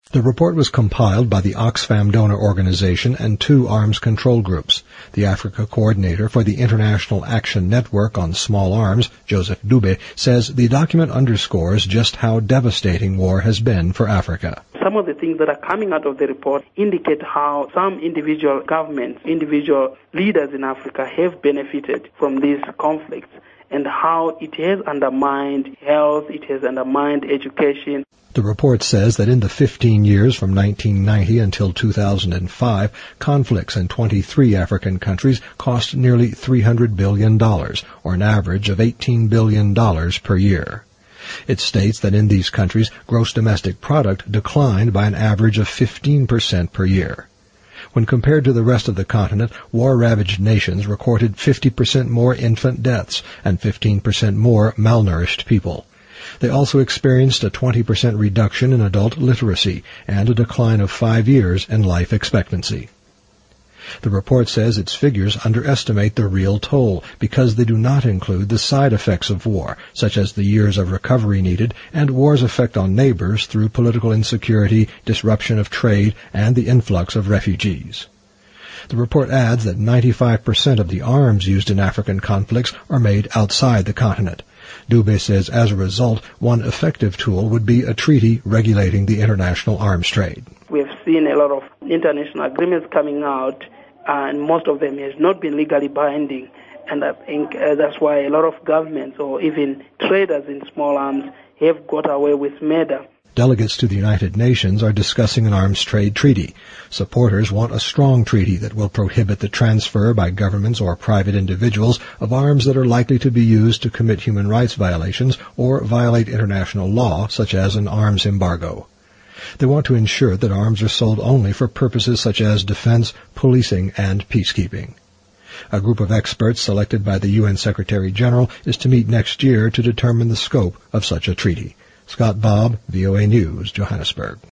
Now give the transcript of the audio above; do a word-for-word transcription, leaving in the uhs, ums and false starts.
The report was compiled by the Oxfam Donor Organization and two arms control groups. The Africa coordinator for the International Action Network on Small Arms, Joseph Dube, says the document underscores just how devastating war has been for Africa. Some of the things that are coming out of the report indicate how some individual governments, individual leaders in Africa have benefited from these conflicts and how it has undermined health, it has undermined education. The report says that in the fifteen years from nineteen ninety until two thousand five, conflicts in twenty-three African countries cost nearly three hundred billion dollars, or an average of eighteen billion dollars per year. It states that in these countries, gross domestic product declined by an average of fifteen percent per year. When compared to the rest of the continent, war-ravaged nations recorded fifty percent more infant deaths and fifteen percent more malnourished people. They also experienced a twenty percent reduction in adult literacy and a decline of five years in life expectancy. The report says its figures underestimate the real toll because they do not include the side effects of war, such as the years of recovery needed and war's effect on neighbors through political insecurity, disruption of trade, and the influx of refugees. The report adds that ninety-five percent of the arms used in African conflicts are made outside the continent. Dube says as a result, one effective tool would be a treaty regulating the international arms trade. We have seen a lot of international agreements coming out, and most of them has not been legally binding. And I think uh, that's why a lot of governments or even traders in small arms have got away with murder. Delegates to the United Nations are discussing an arms trade treaty. Supporters want a strong treaty that will prohibit the transfer by governments or private individuals of arms that are likely to be used to commit human rights violations or violate international law, such as an arms embargo. They want to ensure that arms are sold only for purposes such as defense, policing, and peacekeeping. A group of experts selected by the U N Secretary General is to meet next year to determine the scope of such a treaty. Scott Bobb, V O A News, Johannesburg.